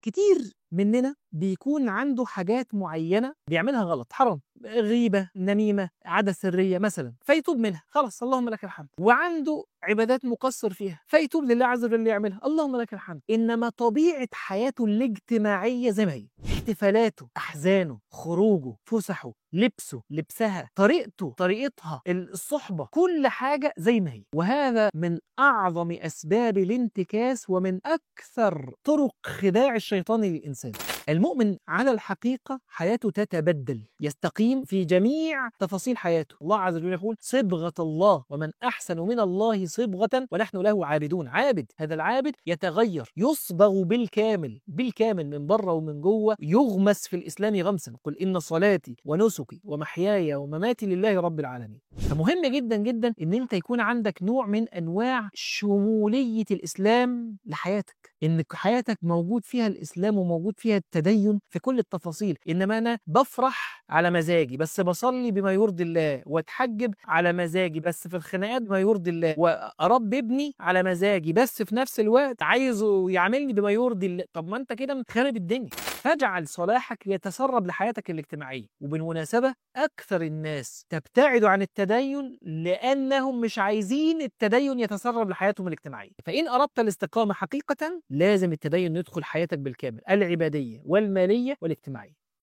كتير مننا بيكون عنده حاجات معينة بيعملها غلط، حرام، غيبة، نميمة، عادة سرية مثلا، فيتوب منها، خلاص اللهم لك الحمد. وعنده عبادات مقصر فيها فيتوب لله عز وجل يعملها، اللهم لك الحمد. انما طبيعة حياته الاجتماعية زي ما هي، احتفالاته، احزانه، خروجه، فسحه، لبسه، لبسها، طريقتها، الصحبة، كل حاجة زي ما هي. وهذا من أعظم أسباب الانتكاس ومن أكثر طرق خداع الشيطان للإنسان. المؤمن على الحقيقة حياته تتبدل، يستقيم في جميع تفاصيل حياته. الله عز وجل يقول: صبغة الله ومن أحسن من الله صبغة ونحن له عابدون. عابد، هذا العابد يتغير، يصبغ بالكامل من بره ومن جوه، يغمس في الإسلام غمسا. قل إن صلاتي ونسكي ومحياي ومماتي لله رب العالمين. فمهم جدا جدا ان انت يكون عندك نوع من انواع شمولية الاسلام لحياتك، ان حياتك موجود فيها الاسلام وموجود فيها التدين في كل التفاصيل. انما انا بفرح على مزاجي بس بصلي بما يرضي الله، واتحجب على مزاجي بس في الخناقات بما يرضي الله، واربي ابني على مزاجي بس في نفس الوقت عايزه يعاملني بما يرضي الله. طب ما انت كده مخرب الدنيا. فاجعل صلاحك يتسرب لحياتك الاجتماعية. وبالمناسبة أكثر الناس تبتعد عن التدين لأنهم مش عايزين التدين يتسرب لحياتهم الاجتماعية. فإن أردت الاستقامة حقيقة لازم التدين يدخل حياتك بالكامل، العبادية والمالية والاجتماعية.